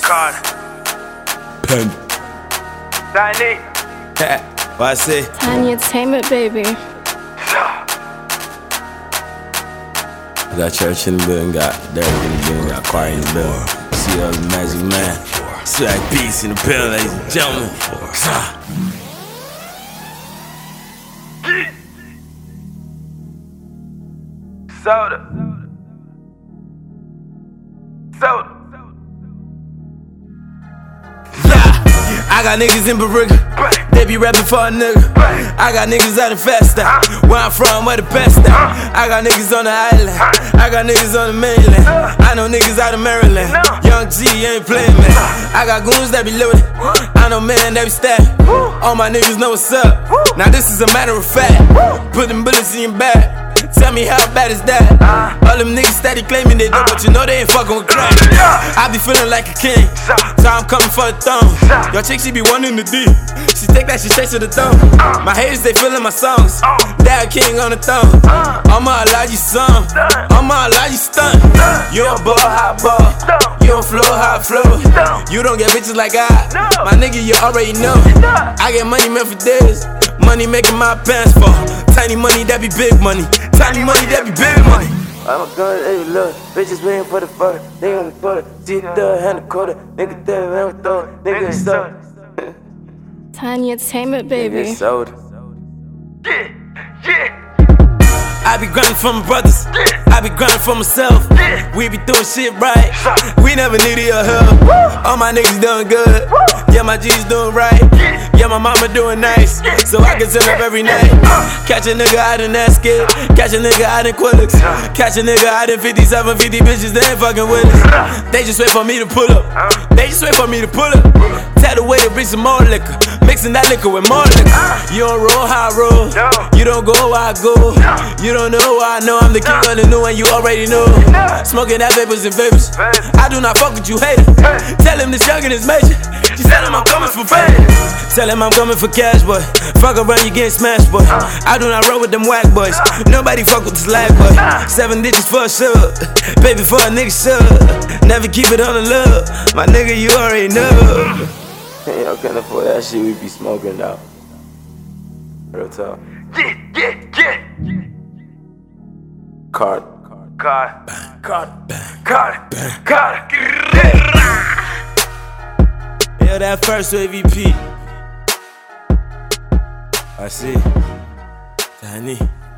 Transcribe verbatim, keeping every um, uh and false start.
Carter. Pen. Tiny. What I say? Tiny Entertainment, baby. Got church in the building, got Derek in the building, got choir in the building. See all the magic man. Swag beats in the building, ladies and gentlemen. Soda. Soda. Yeah, I got niggas in Barriga. They be rapping for a nigga. I got niggas out in Festa. Where I'm from, where the best at. I got niggas on the island. I got niggas on the mainland. I know niggas out of Maryland. Young G ain't playing, man. I got goons that be loaded. I know man that be stabbed. All my niggas know what's up. Now this is a matter of fact. Put them bullets in your back. Tell me how bad is that? All them niggas steady claiming they do, but you know they ain't fucking with crack. I be feeling like a king, so I'm coming for the throne. Your chick, she be wanting the D. She take that shit straight to the throne. My haters, they feeling my songs. Dad king on the throne. I'ma allow you some. I'ma allow you stunt. You don't ball, hot ball. You don't flow, hot flow. You don't get bitches like I. My nigga, you already know. I get money meant for this. Money making my pants fall. Tiny money, that be big money. Tiny money, that be big money. I'm a gun, hey, look, bitches waiting for the fuck. They on the quarter, see the hand the quarter. Nigga, they never thought, nigga, it's sold. Tiny Entertainment, baby. Nigga, it's sold. Yeah, yeah. I be grinding for my brothers, I be grinding for myself. We be doing shit right, we never needed your help. All my niggas doing good, yeah, my G's doing right. Yeah, my mama doing nice, so I can turn up every night. Catch a nigga out in that skid, catch a nigga out in Quillix, catch a nigga out in fifty-seven, fifty bitches, they ain't fucking with us. They just wait for me to pull up, they just wait for me to pull up. Tell the way to bring some more liquor, mixing that liquor with more liquor. You don't roll how I roll, you don't go where I go. You don't know why I know I'm the king of the new and you already know. Smoking that vapors and vapors, I do not fuck with you haters. Tell him this youngin' is major, just tell him I'm coming for fame. Tell him I'm coming for cash, boy. Fuck around, you getting smashed, boy. I do not roll with them whack boys. Nobody fuck with this lag, boy. Seven digits for a sure, baby for a nigga sure. Never keep it on the love, my nigga, you already know. Hey, y'all can't afford that shit, we be smoking now. Real talk. Yeah, yeah, yeah. Card. Carter. Carter. Carter. Carter. Yeah, that first A V P. I see. Tiny.